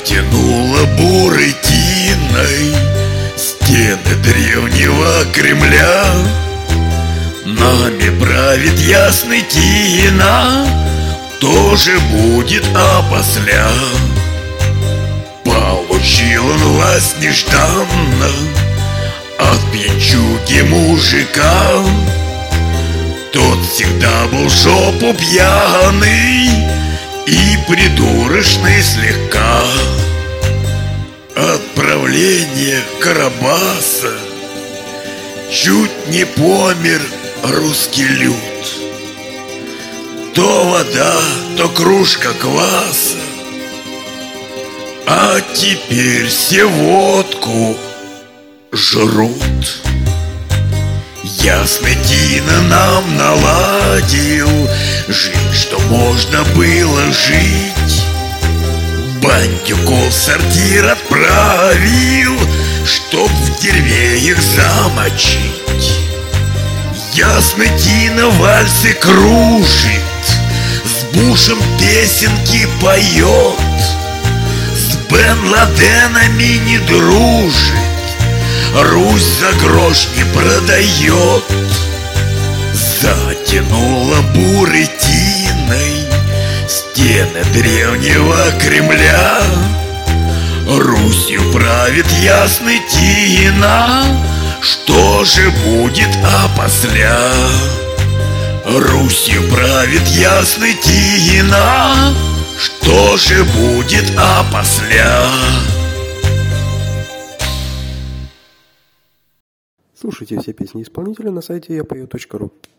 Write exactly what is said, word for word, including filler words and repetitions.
Затянуло бурой тиной стены древнего Кремля. Нами правит ясный Тина, тоже будет опосля. Получил он власть нежданно от пьянчуги мужика. Тот всегда был жопу пьяный и придурочный слегка. Отправление Карабаса чуть не помер русский люд. То вода, то кружка кваса, а теперь все водку жрут. Ясный Тина нам наладил жизнь, что можно было жить. Бандюков в сортир отправил, чтоб в дерьме их замочить. Ясный Тина вальсы кружит, с Бушем песенки поет, с Бен Ладенами не дружит, Русь за грош не продает. Затянуло бурой тиной стены древнего Кремля. Русью правит ясный Тина, что же будет опосля? Русью правит ясный Тина, что же будет опосля? Слушайте все песни исполнителя на сайте я пою точка ру.